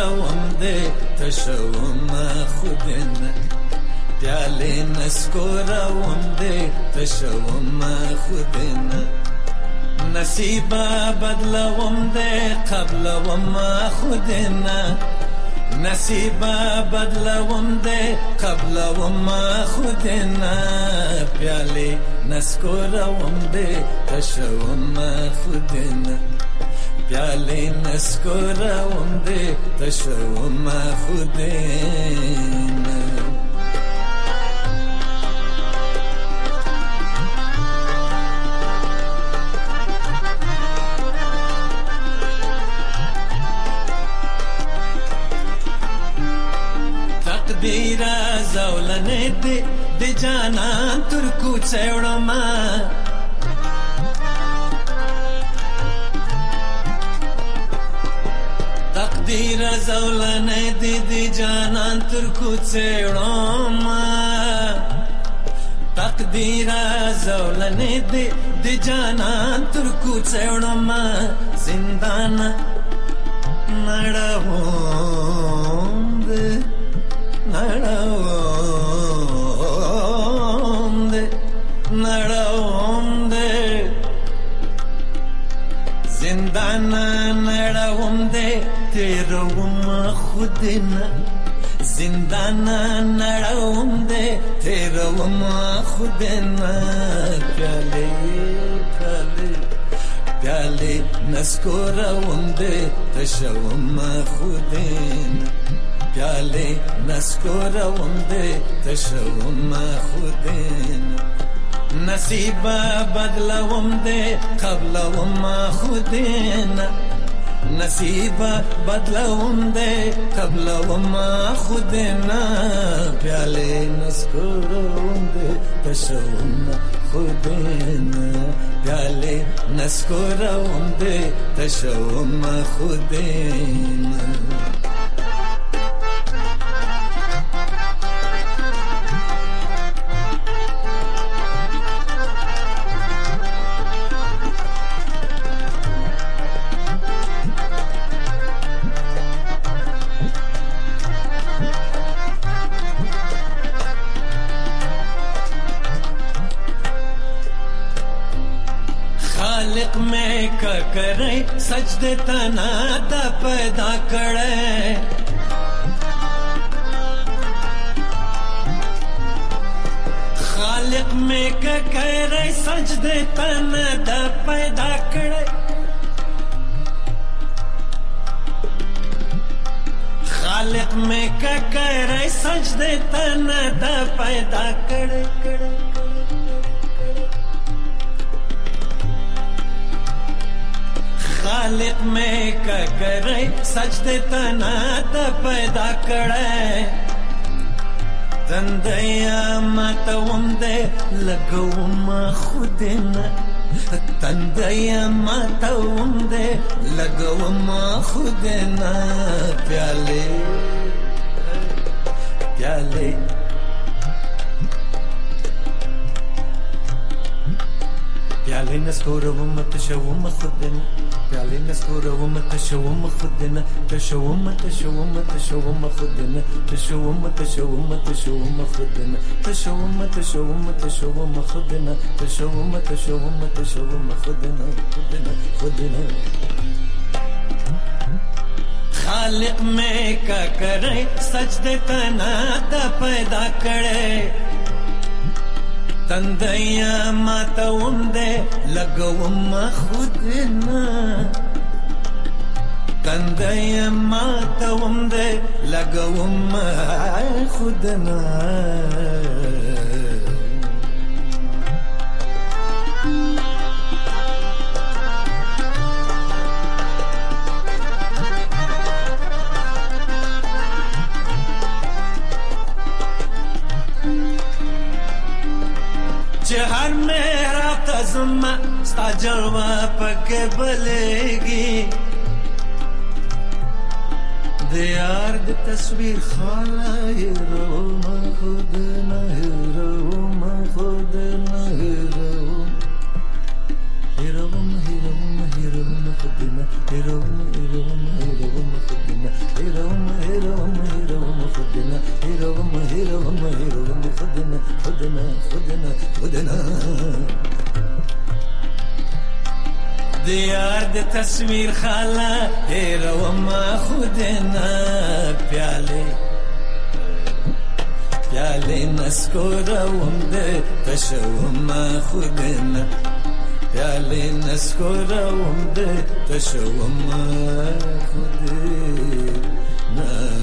Speaker 19: نسکوروم دې تشوم خودنه پیالې نسکوروم دې تشوم خودنه نصیب بدلوم دې قبلوم خودنه نصیب بدلوم دې قبلوم خودنه پیالې نسکوروم دې تشوم خودنه پیالې نسکوروم دې تشوم خودنه تقدیره زولنې دې د جانان تر کوڅه وړمه تقدیره زولنې دې د جانان تر کوڅه وړمه تقدیره زولنې دې د جانان تر کوڅه وړمه زندان نړوم دې نړوم دې زندان نړوم دې تیروم خودنه زندان نړوم دې تیروم خودنه پیالې پیالې نسکوروم دې تشوم خودنه پیالې نسکوروم دې تشوم خودنه نصیب بدلوم دې قبلوم خودنه نصیب بدلوم دې قبلوم خودنه پیالې نسکوروم دې تشوم خودنه پیالې نسکوروم دې تشوم خودنه خالق میں کا کرے سجدے تنا دا پیدا کرے خالق میں کا کرے سجدے تنا دا پیدا کرے خالق میں کا کرے سجدے تنا دا پیدا کرے خالق میں کا کرے سجدے تنا دا پیدا کرے تندیا ماتوم دے لگوم خودنه تندیا ماتوم دے لگوم خودنه پیالے پیالے پیالے نسکوروم تشوم خودنه پیالې نسکوروم تشوم خودنه تشوم تشوم تشوم خودنه تشوم تشوم تشوم خودنه تشوم تشوم تشوم خودنه تشوم تشوم تشوم خودنه خودنه خالق میں کا کرے سجدے تنا دا پیدا کرے تندیا ماتوم دے لگوم خودنه تندیا ماتوم دے لگوم خودنه हर मेरा तज़मा स्ता जलवा पके बलेगी दियार दी तस्वीर खाला हीरो खुद न हीरो खुद न हीरो हीरो हीरो हीरो खुद न हीरो हीरो हीरो खुद न हीरो خودنا دیار د تصویر خالا هیرو ما خودنا پیاله نسکورم ده تشوم ما خودنا پیاله نسکورم ده تشوم ما خودنا